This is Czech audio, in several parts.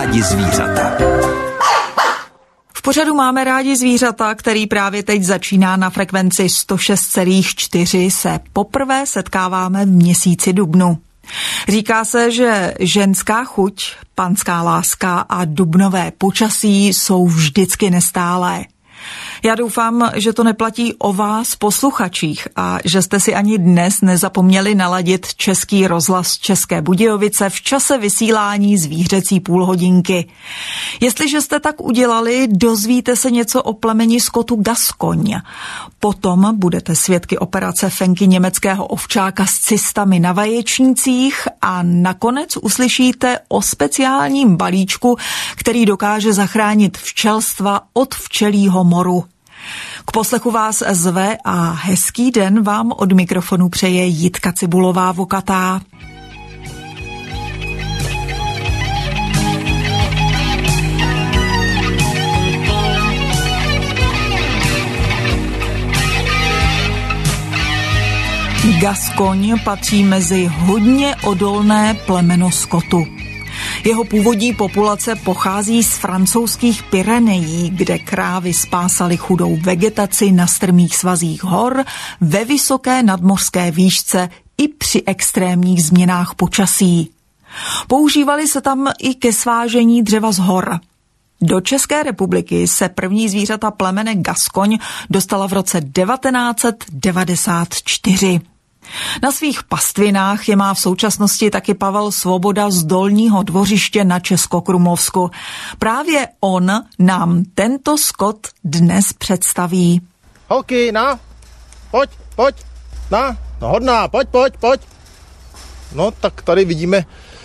rádi zvířata. V pořadu Máme rádi zvířata, který právě teď začíná na frekvenci 106,4, se poprvé setkáváme v měsíci dubnu. Říká se, že ženská chuť, panská láska a dubnové počasí jsou vždycky nestálé. Já doufám, že to neplatí o vás posluchačích a že jste si ani dnes nezapomněli naladit Český rozhlas České Budějovice v čase vysílání zvířecí půlhodinky. Jestliže jste tak udělali, dozvíte se něco o plemeni skotu Gascogne. Potom budete svědky operace Fenky německého ovčáka s cystami na vaječnících a nakonec uslyšíte o speciálním balíčku, který dokáže zachránit včelstva od včelího moru. K poslechu vás zve a hezký den vám od mikrofonu přeje Jitka Cibulová-Vokatá. Gascogne patří mezi hodně odolné plemeno skotu. Jeho původní populace pochází z francouzských Pyrenejí, kde krávy spásaly chudou vegetaci na strmých svazích hor, ve vysoké nadmořské výšce i při extrémních změnách počasí. Používali se tam i ke svážení dřeva z hor. Do České republiky se první zvířata plemene Gascogne dostala v roce 1994. Na svých pastvinách je má v současnosti taky Pavel Svoboda z Dolního Dvořiště na Českokrumlovsku. Právě on nám tento skot dnes představí. Holky, pojď, no hodná, pojď. No tak tady vidíme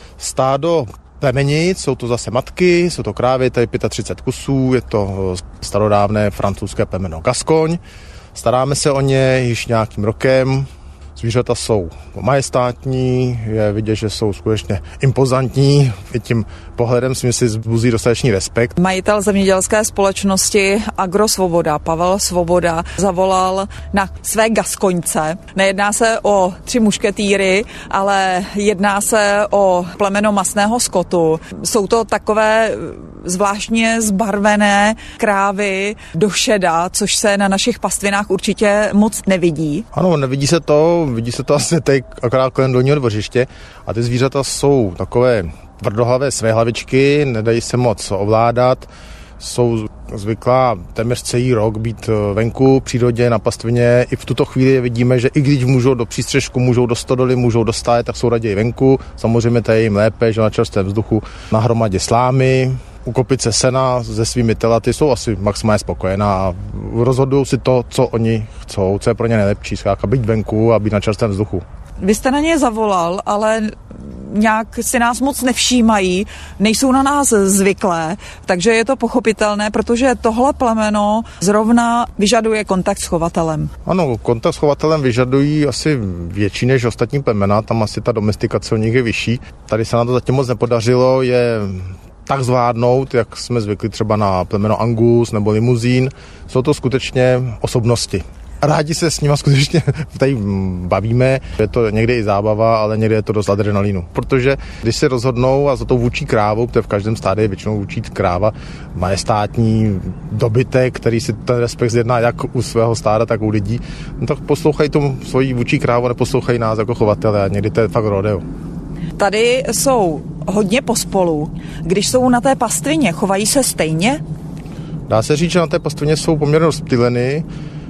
stádo plemenic, jsou to zase matky, jsou to krávy, tady 35 kusů, je to starodávné francouzské plemeno Gascogne. Staráme se o ně již nějakým rokem. Zvířata jsou majestátní, je vidět, že jsou skutečně impozantní. I tím pohledem si vzbuzí dostatečný respekt. Majitel zemědělské společnosti Agro Svoboda, Pavel Svoboda, zavolal na své Gascoňce. Nejedná se o 3 mušketýry, ale jedná se o plemeno masného skotu. Jsou to takové zvláštně zbarvené krávy do šeda, což se na našich pastvinách určitě moc nevidí. Ano, nevidí se to, vidí se to asi teď akorát kolem Dolního Dvořiště a ty zvířata jsou takové tvrdohlavé své hlavičky, nedají se moc ovládat, jsou zvyklá téměř celý rok být venku, v přírodě, na pastvině. I v tuto chvíli vidíme, že i když můžou do přístřežku, můžou do stodoly, můžou do stáje, tak jsou raději venku. Samozřejmě to je jim lépe, že na čerstvém vzduchu na hromadě slámy, u kopice sena se svými telaty jsou asi maximálně spokojená a rozhodují si to, co oni chcou, co je pro ně nejlepší, zkrátka být venku a být na čerstvém vzduchu. Vy jste na ně zavolal, ale nějak si nás moc nevšímají, nejsou na nás zvyklé, takže je to pochopitelné, protože tohle plemeno zrovna vyžaduje kontakt s chovatelem. Ano, kontakt s chovatelem vyžadují asi větší než ostatní plemena, tam asi ta domestikace u nich je vyšší. Tady se na to zatím moc nepodařilo, je tak zvládnout, jak jsme zvykli třeba na plemeno Angus nebo limuzín. Jsou to skutečně osobnosti. Rádi se s nima skutečně tady bavíme, je to někdy i zábava, ale někdy je to dost adrenalinu. Protože když se rozhodnou a za tou vůčí krávou, protože v každém stádě je většinou vůčí kráva, majestátní dobytek, který si ten respekt zjedná jak u svého stáda, tak u lidí, no tak poslouchají tu svoji vůčí krávu, neposlouchají nás jako chovatele a někdy to je fakt rodeo. Tady jsou hodně pospolu. Když jsou na té pastvině, chovají se stejně? Dá se říct, že na té pastvině jsou poměrně rozptýleny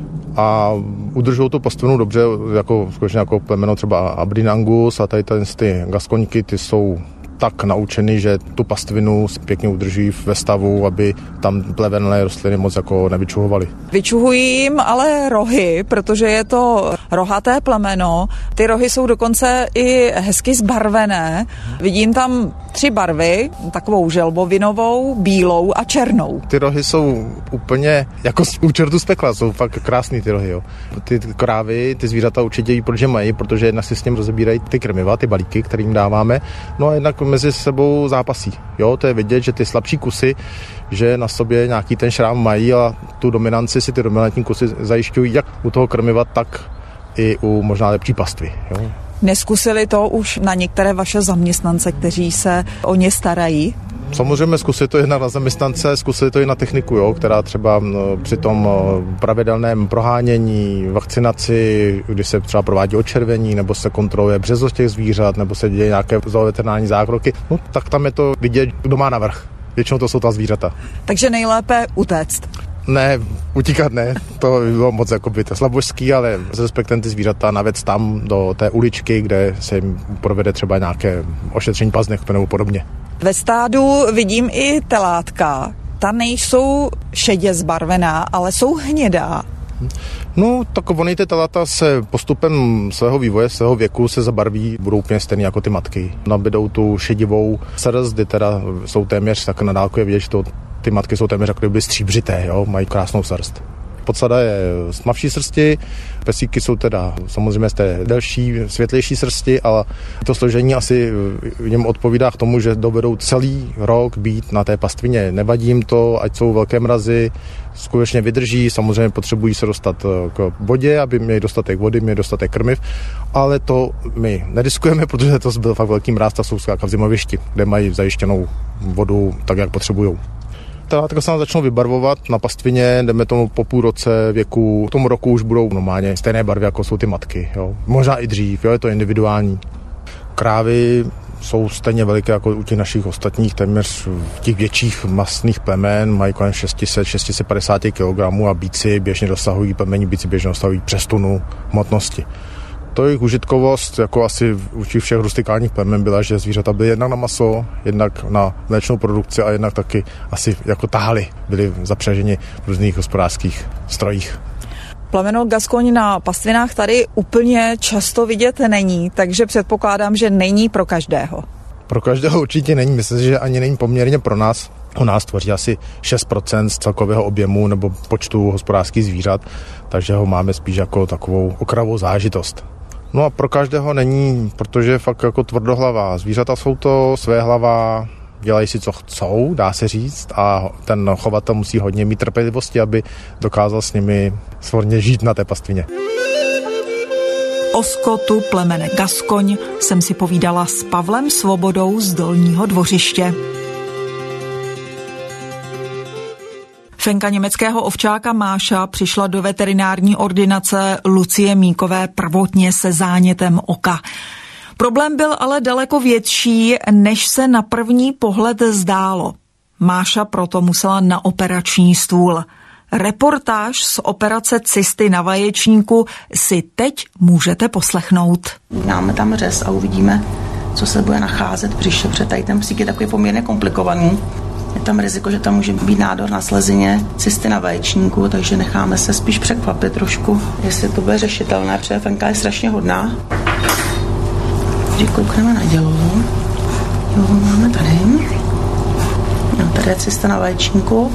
a udržují tu pastvinu dobře, skutečně jako plemeno třeba Aberdeen Angus a tady ty Gascoňky, ty jsou tak naučený, že tu pastvinu pěkně udrží ve stavu, aby tam plevelné rostliny moc jako nevyčuhovaly. Vyčuhují jim ale rohy, protože je to rohaté plemeno. Ty rohy jsou dokonce i hezky zbarvené. Vidím tam 3 barvy, takovou želbovinovou, bílou a černou. Ty rohy jsou úplně jako u čertu z pekla, jsou fakt krásný ty rohy. Jo. Ty krávy, ty zvířata určitě ví, proč je mají, protože jednak si s ním rozebírají ty krmiva, ty balíky, které jim dáváme, no a jednak mezi sebou zápasí. Jo, to je vidět, že ty slabší kusy, že na sobě nějaký ten šrám mají a tu dominanci si ty dominantní kusy zajišťují jak u toho krmiva, tak i u možná lepší pastvy. Jo. Neskusili to už na některé vaše zaměstnance, kteří se o ně starají? Samozřejmě zkusit to jednak na zaměstnance, zkusit to i na techniku, jo, která třeba při tom pravidelném prohánění, vakcinaci, kdy se třeba provádí odčervení, nebo se kontroluje březost těch zvířat, nebo se děje nějaké veterinární zákroky, no, tak tam je to vidět, kdo má navrch. Většinou to jsou ta zvířata. Takže nejlépe utéct. Ne, utíkat ne, to by bylo moc jakoby slabožský, ale s respektem ty zvířata navést tam do té uličky, kde se jim provede třeba nějaké ošetření paznych nebo podobně. Ve stádu vidím i telátka. Ta nejsou šedě zbarvená, ale jsou hnědá. No, tak ony ty telata se postupem svého vývoje, svého věku se zabarví, budou úplně stejný jako ty matky. Nabydou tu šedivou srst, kdy teda jsou téměř, tak na dálku je vidět, že ty matky jsou téměř jako kdyby stříbřité, jo? Mají krásnou srst. Podsada je z tmavší srsti, pesíky jsou teda samozřejmě z té delší, světlejší srsti, ale to složení asi jim odpovídá k tomu, že dovedou celý rok být na té pastvině. Nevadí jim to, ať jsou velké mrazy, skutečně vydrží, samozřejmě potřebují se dostat k vodě, aby měli dostatek vody, měli dostatek krmiv, ale to my nediskujeme, protože to byl fakt velký mráz, ta jsou zkrátka v zimovišti, kde mají zajištěnou vodu tak, jak potřebují. Telátka se nám začnou vybarvovat na pastvině, jdeme tomu po půl roce věku, v tom roku už budou normálně stejné barvy, jako jsou ty matky. Jo. Možná i dřív, jo, je to individuální. Krávy jsou stejně veliké jako u těch našich ostatních, téměř těch větších masných plemen, mají kolem 600-650 kg a býci běžně dosahují, plemení býci běžně dosahují přes tunu hmotnosti. To jejich užitkovost, jako asi u těch všech rustikálních plemen, byla, že zvířata byly jednak na maso, jednak na mléčnou produkci a jednak taky asi jako tahali, byli zapřaženi v různých hospodářských strojích. Plemeno Gascogne na pastvinách tady úplně často vidět není, takže předpokládám, že není pro každého. Pro každého určitě není, myslím, že ani není poměrně pro nás. U nás tvoří asi 6% z celkového objemu nebo počtu hospodářských zvířat, takže ho máme spíš jako takovou okrajovou zážitost. No a pro každého není, protože je fakt jako tvrdohlavá. Zvířata jsou to svéhlavá, dělají si, co chcou, dá se říct, a ten chovatel musí hodně mít trpělivosti, aby dokázal s nimi svorně žít na té pastvině. O skotu plemene Gascogne jsem si povídala s Pavlem Svobodou z Dolního Dvořiště. Fenka německého ovčáka Máša přišla do veterinární ordinace Lucie Míkové prvotně se zánětem oka. Problém byl ale daleko větší, než se na první pohled zdálo. Máša proto musela na operační stůl. Reportáž z operace cysty na vaječníku si teď můžete poslechnout. Dáme tam řez a uvidíme, co se bude nacházet v břiše, protože tady ten psík je takový poměrně komplikovaný. Je tam riziko, že tam může být nádor na slezině, cysty na vaječníku, takže necháme se spíš překvapit trošku, jestli to bude řešitelné, protože Fenka je strašně hodná. Takže koukneme na dělohu. Dělohu máme tady. No, tady je cysta na vaječníku.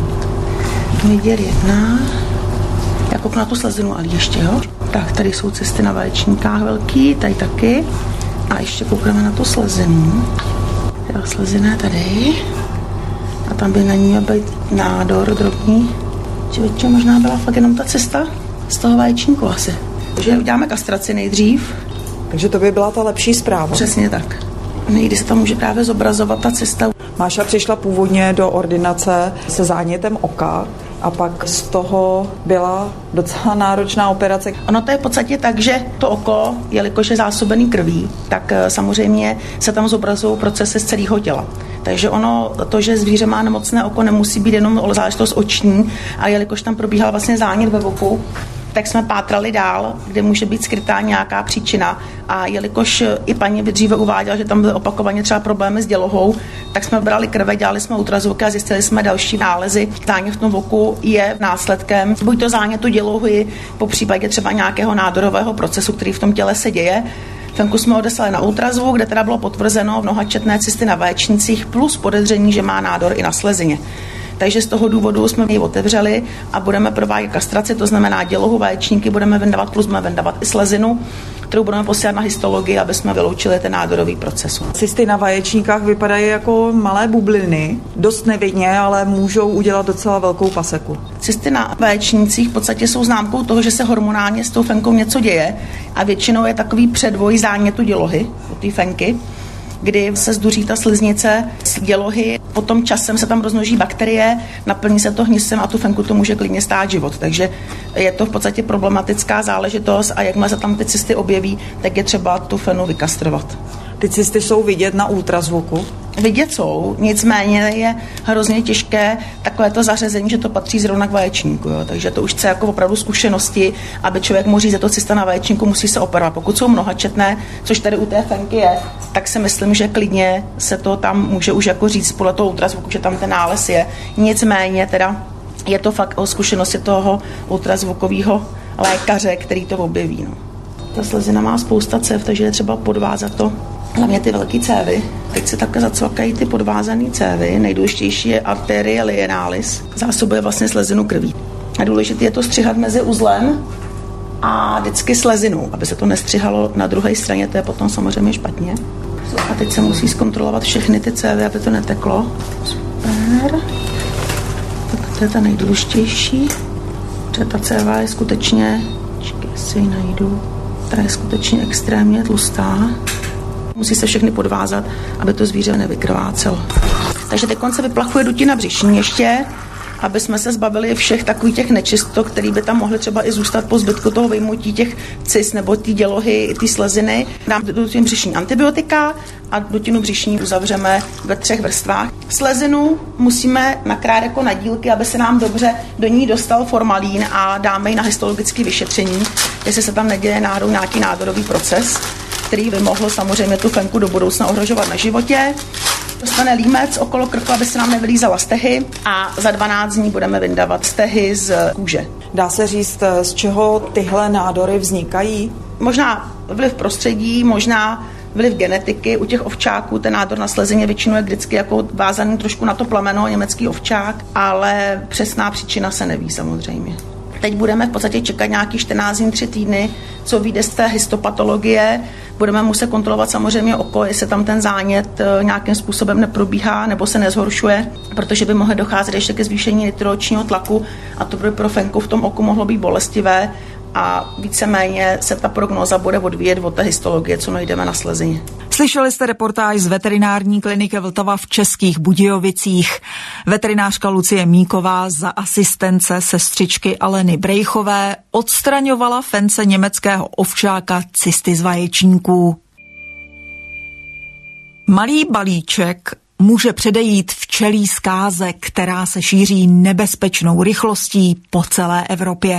Viděl jedna. Já kouknu na tu slezinu, ale ještě, jo. Tak, tady jsou cysty na vaječníkách velký, tady taky. A ještě koukneme na tu slezinu. Slezina je tady. A tam by na ní měl být nádor drobný. Či možná byla fakt jenom ta cesta z toho vaječníku asi. Takže uděláme kastraci nejdřív. Takže to by byla ta lepší zpráva. Přesně tak. Někdy se tam může právě zobrazovat ta cesta. Máša přišla původně do ordinace se zánětem oka a pak z toho byla docela náročná operace. Ono to je v podstatě tak, že to oko, jelikož je zásobený krví, tak samozřejmě se tam zobrazují procesy z celého těla. Takže ono, to, že zvíře má nemocné oko, nemusí být jenom záležitost oční, ale jelikož tam probíhal vlastně zánět ve oku, tak jsme pátrali dál, kde může být skrytá nějaká příčina. A jelikož i paní dříve uváděla, že tam byly opakovaně třeba problémy s dělohou, tak jsme brali krve, dělali jsme ultrazvuky a zjistili jsme další nálezy. Zánět v tom oku je následkem buď to zánětu dělohy, po případě třeba nějakého nádorového procesu, který v tom těle se děje. Fenku jsme odeslali na ultrazvuk, kde teda bylo potvrzeno mnohačetné cysty na vaječnicích plus podezření, že má nádor i na slezině. Takže z toho důvodu jsme ji otevřeli a budeme provádět kastraci, to znamená dělohu, vaječníky budeme vendavat, plus budeme vendavat i slezinu, kterou budeme posílat na histologii, aby jsme vyloučili ten nádorový proces. Cysty na vaječníkách vypadají jako malé bubliny, dost nevidně, ale můžou udělat docela velkou paseku. Cysty na vaječnících v podstatě jsou známkou toho, že se hormonálně s tou fenkou něco děje a většinou je takový předvoj zánětu dělohy u té fenky. kdy se zduří ta sliznice z dělohy, potom časem se tam rozmnoží bakterie, naplní se to hnisem a tu fenku to může klidně stát život. Takže je to v podstatě problematická záležitost a jakmile se tam ty cysty objeví, tak je třeba tu fenu vykastrovat. Ty cysty jsou vidět na ultrazvuku? Vidět jsou, nicméně je hrozně těžké takové to zařazení, že to patří zrovna k vaječníku. Jo. Takže to už chce jako opravdu zkušenosti, aby člověk mohl říct, že to cysta na vaječníku musí se operovat. Pokud jsou mnohačetné, což tady u té fenky je, tak si myslím, že klidně se to tam může už jako říct podle toho ultrazvuku, že tam ten nález je. Nicméně teda je to fakt o zkušenosti toho ultrazvukového lékaře, který to objeví. No. Ta slezina má spousta cév, takže je třeba podvázat to. Hlavně ty velké cévy. Teď se také zacvakají ty podvázané cévy. Nejdůležitější je arterie lienalis. Zásobuje vlastně slezinu krví. A důležité je to střihat mezi uzlem a vždycky slezinou, aby se to nestřihalo na druhé straně, to je potom samozřejmě špatně. A teď se musí zkontrolovat všechny ty cévy, aby to neteklo. Super. Tak to je ta nejdůležitější. Protože ta céva je skutečně, si ji najdu, ta je skutečně extrémně tlustá. Musí se všechny podvázat, aby to zvíře nevykrvácelo. Takže teď se vyplachuje dutina břišní ještě, aby jsme se zbavili všech takových těch nečistot, které by tam mohly třeba i zůstat po zbytku toho vyjmutí těch cys nebo té dělohy, ty sleziny. Dám dutinu břišní antibiotika a dutinu břišní uzavřeme ve 3 vrstvách. Slezinu musíme nakrájet jako na dílky, aby se nám dobře do ní dostal formalín a dáme ji na histologické vyšetření, jestli se tam neděje náhodou nějaký nádorový proces, který by mohl samozřejmě tu fenku do budoucna ohrožovat na životě. Dostane límec okolo krku, aby se nám nevylízala stehy a za 12 dní budeme vyndavat stehy z kůže. Dá se říct, z čeho tyhle nádory vznikají? Možná vliv prostředí, možná vliv genetiky. U těch ovčáků ten nádor na slezině většinou je vždycky jako vázaný trošku na to plemeno, německý ovčák, ale přesná příčina se neví samozřejmě. Teď budeme v podstatě čekat nějaký 14 dní, 3 týdny, co vyjde z té histopatologie. Budeme muset kontrolovat samozřejmě oko, jestli tam ten zánět nějakým způsobem neprobíhá nebo se nezhoršuje, protože by mohlo docházet ještě ke zvýšení nitročního tlaku a to by pro fenku v tom oku mohlo být bolestivé a víceméně se ta prognóza bude odvíjet od té histologie, co najdeme na slezině. Slyšeli jste reportáž z veterinární kliniky Vltava v Českých Budějovicích. Veterinářka Lucie Míková za asistence sestřičky Aleny Brejchové odstraňovala fence německého ovčáka cysty z vaječníků. Malý balíček může předejít včelí zkáze, která se šíří nebezpečnou rychlostí po celé Evropě.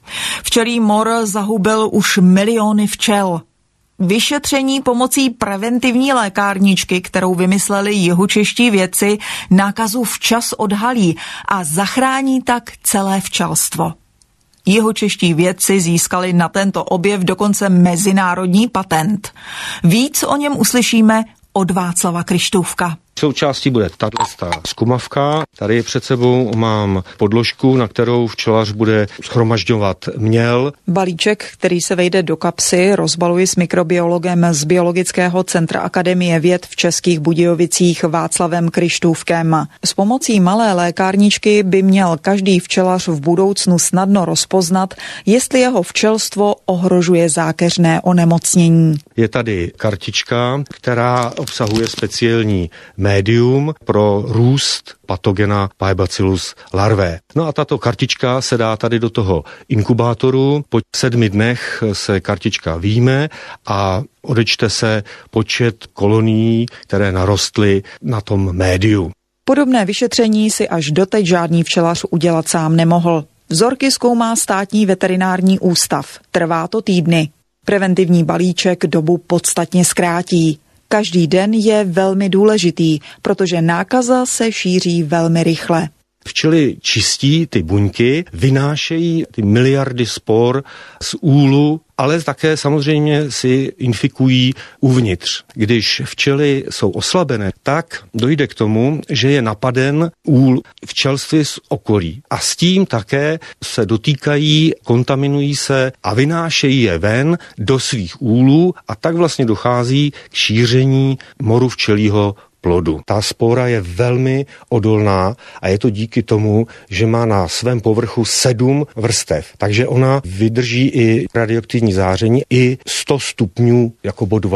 Včelí mor zahubil už miliony včel. Vyšetření pomocí preventivní lékárničky, kterou vymysleli jihočeští vědci, nákazu včas odhalí a zachrání tak celé včelstvo. Jihočeští vědci získali na tento objev dokonce mezinárodní patent. Víc o něm uslyšíme od Václava Kryštůvka. Součástí bude tato zkumavka. Tady před sebou mám podložku, na kterou včelař bude shromažďovat měl. Balíček, který se vejde do kapsy, rozbaluji s mikrobiologem z Biologického centra Akademie věd v Českých Budějovicích Václavem Kryštůvkem. S pomocí malé lékárničky by měl každý včelař v budoucnu snadno rozpoznat, jestli jeho včelstvo ohrožuje zákeřné onemocnění. Je tady kartička, která obsahuje speciální médium pro růst patogena Paebacillus larvae. No a tato kartička se dá tady do toho inkubátoru. Po 7 dnech se kartička vyjme a odečte se počet kolonií, které narostly na tom médiu. Podobné vyšetření si až doteď žádný včelař udělat sám nemohl. Vzorky zkoumá Státní veterinární ústav. Trvá to týdny. Preventivní balíček dobu podstatně zkrátí. Každý den je velmi důležitý, protože nákaza se šíří velmi rychle. Včely čistí ty buňky, vynášejí ty miliardy spor z úlu, ale také samozřejmě si infikují uvnitř. Když včely jsou oslabené, tak dojde k tomu, že je napaden úl včelství z okolí. A s tím také se dotýkají, kontaminují se a vynášejí je ven do svých úlů a tak vlastně dochází k šíření moru včelího plodu. Ta spora je velmi odolná a je to díky tomu, že má na svém povrchu 7 vrstev. Takže ona vydrží i radioaktivní záření, i 100 stupňů jako bod varu.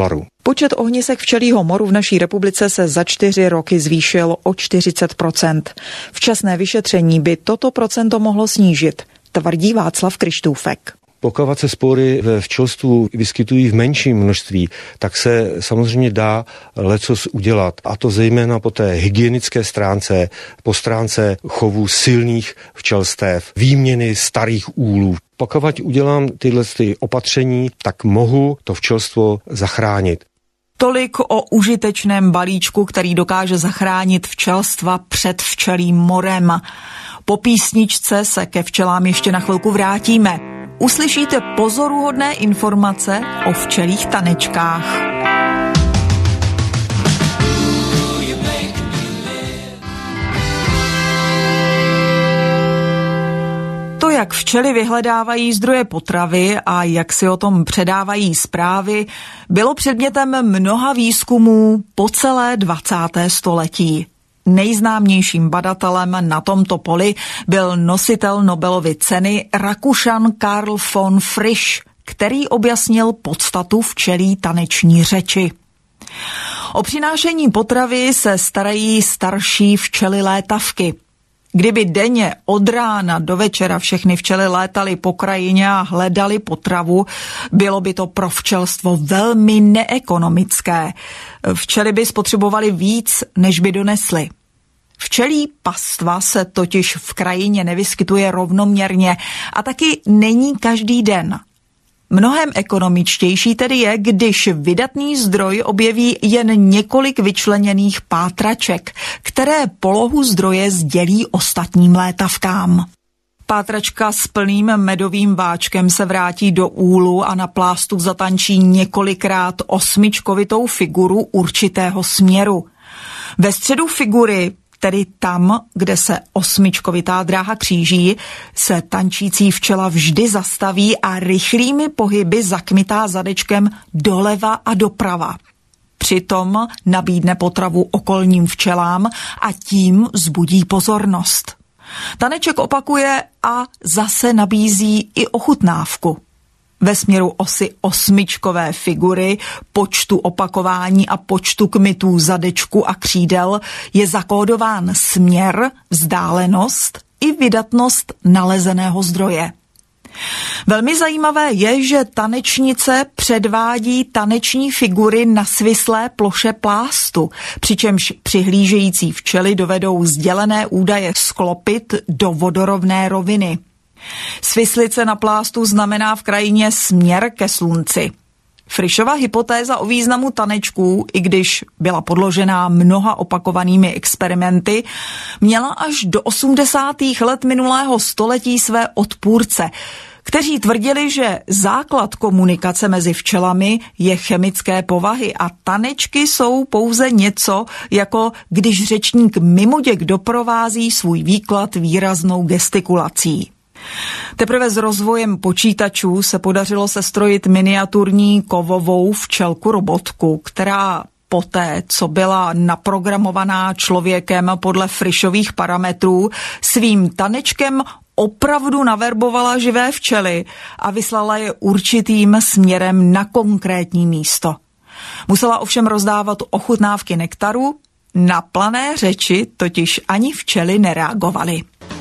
Počet ohnisek včelího moru v naší republice se za 4 roky zvýšil o 40%. Včasné vyšetření by toto procento mohlo snížit, tvrdí Václav Kryštůfek. Pokud se spory ve včelstvu vyskytují v menším množství, tak se samozřejmě dá lecos udělat. A to zejména po té hygienické stránce, po stránce chovu silných včelstev, výměny starých úlů. Pokud udělám tyhle opatření, tak mohu to včelstvo zachránit. Tolik o užitečném balíčku, který dokáže zachránit včelstva před včelím morem. Po písničce se ke včelám ještě na chvilku vrátíme. Uslyšíte pozoruhodné informace o včelích tanečkách. To, jak včely vyhledávají zdroje potravy a jak si o tom předávají zprávy, bylo předmětem mnoha výzkumů po celé 20. století. Nejznámějším badatelem na tomto poli byl nositel Nobelovy ceny Rakušan Karl von Frisch, který objasnil podstatu včelí taneční řeči. O přinášení potravy se starají starší včely létavky. Kdyby denně od rána do večera všechny včely létaly po krajině a hledaly potravu, bylo by to pro včelstvo velmi neekonomické. Včely by spotřebovaly víc, než by donesly. Včelí pastva se totiž v krajině nevyskytuje rovnoměrně a taky není každý den. Mnohem ekonomičtější tedy je, když vydatný zdroj objeví jen několik vyčleněných pátraček, které polohu zdroje sdělí ostatním létavkám. Pátračka s plným medovým váčkem se vrátí do úlu a na plástu zatančí několikrát osmičkovitou figuru určitého směru. Ve středu figury, tedy tam, kde se osmičkovitá dráha kříží, se tančící včela vždy zastaví a rychlými pohyby zakmitá zadečkem doleva a doprava. Přitom nabídne potravu okolním včelám a tím vzbudí pozornost. Taneček opakuje a zase nabízí i ochutnávku. Ve směru osy osmičkové figury, počtu opakování a počtu kmitů zadečku a křídel je zakódován směr, vzdálenost i vydatnost nalezeného zdroje. Velmi zajímavé je, že tanečnice předvádí taneční figury na svislé ploše plástu, přičemž přihlížející včely dovedou sdělené údaje sklopit do vodorovné roviny. Svislice na plástu znamená v krajině směr ke slunci. Frischova hypotéza o významu tanečků, i když byla podložená mnoha opakovanými experimenty, měla až do 80. let minulého století své odpůrce, kteří tvrdili, že základ komunikace mezi včelami je chemické povahy a tanečky jsou pouze něco, jako když řečník mimoděk doprovází svůj výklad výraznou gestikulací. Teprve s rozvojem počítačů se podařilo sestrojit miniaturní kovovou včelku robotku, která poté, co byla naprogramovaná člověkem podle Frischových parametrů, svým tanečkem opravdu naverbovala živé včely a vyslala je určitým směrem na konkrétní místo. Musela ovšem rozdávat ochutnávky nektaru, na plané řeči totiž ani včely nereagovaly.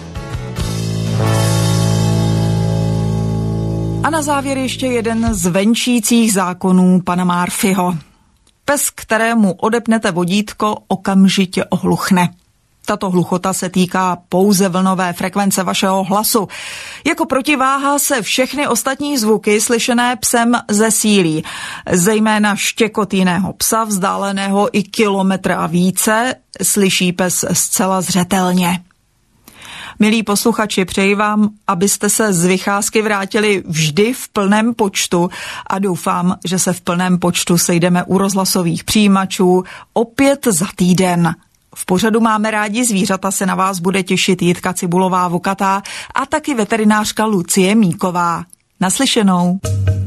A na závěr ještě jeden z venčících zákonů pana Murphyho. Pes, kterému odepnete vodítko, okamžitě ohluchne. Tato hluchota se týká pouze vlnové frekvence vašeho hlasu. Jako protiváha se všechny ostatní zvuky slyšené psem zesílí. Zejména štěkot jiného psa, vzdáleného i kilometr a více, slyší pes zcela zřetelně. Milí posluchači, přeji vám, abyste se z vycházky vrátili vždy v plném počtu a doufám, že se v plném počtu sejdeme u rozhlasových přijímačů opět za týden. V pořadu Máme rádi zvířata se na vás bude těšit Jitka Cibulová-Vokatá a taky veterinářka Lucie Míková. Naslyšenou.